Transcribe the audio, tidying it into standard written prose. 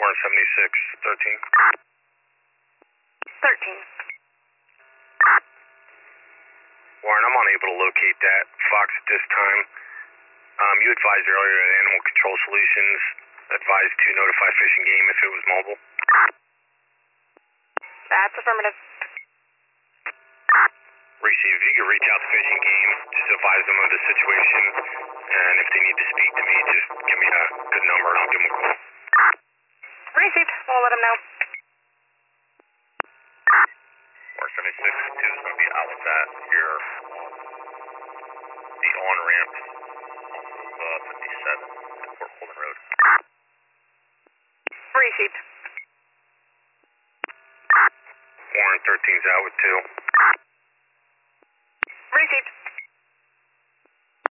Warren 76, 13. 13. Warren, I'm unable to locate that Fox at this time. You advised earlier that Animal Control Solutions advised to notify Fish and Game if it was mobile. That's affirmative. Receive. If you could reach out to Fish and Game, just advise them of the situation, and if they need to speak to me, just give me a good number and I'll give them a call. Received. We'll let them know. Warren 76, 2 is going to be outside here, the on-ramp off of 57 at Fort Holden Road. Received. Warren 13's out with 2.